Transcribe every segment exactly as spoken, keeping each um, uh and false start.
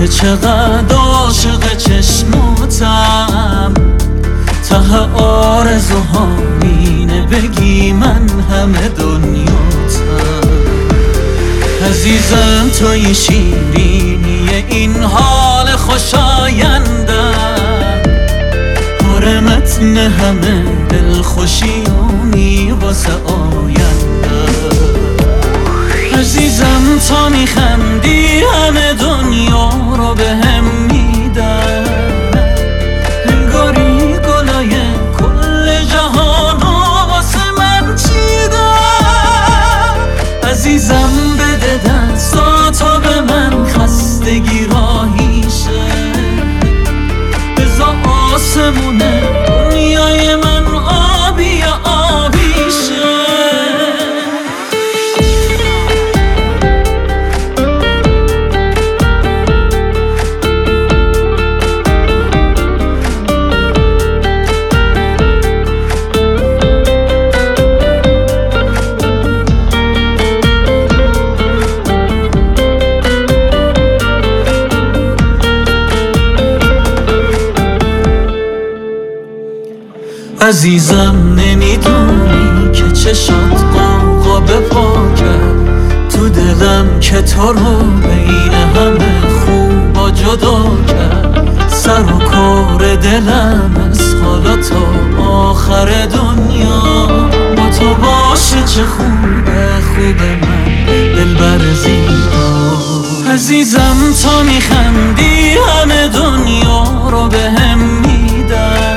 که چقدر عاشق چشماتم، ته آرزوها مینه بگی من همه دنیاتم. عزیزم توی شیرینی این حال خوشایندم، آره متن همه دلخوشیانی واسه آیندم. عزیزم تا میخندی همه دنیا رو به هم میدم، انگاری گلای کل جهان رو واسه من چیدم. عزیزم بده دستاتو به من، خستگی راهیشه، بذار آسمونه دنیای من آبی آبیشه. عزیزم نمیدونی که چشات قاقا به پا کرد تو دلم، که تو رو بین همه خوبا جدا کرد. سر و کار دلم از حالا تا آخر دنیا با تو باشه، چه خوبه خوبه من دلبر زیبا. عزیزم تا میخندی همه دنیا رو به هم میدم،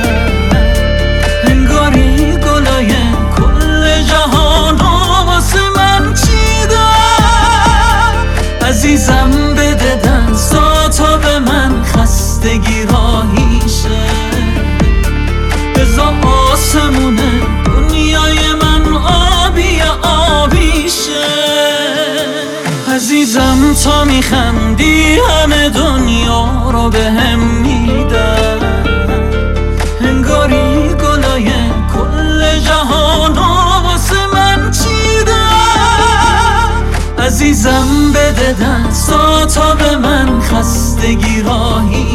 عزیزم بده دستاتو به من، خستگی راهیشه، بذار آسمونه دنیای من آبی آبیشه. عزیزم تا میخندی همه دنیا رو به هم میدم، انگاری گلای کل جهان رو واسه من چیدم. عزیزم بده دستاتو به من، خستگی راهی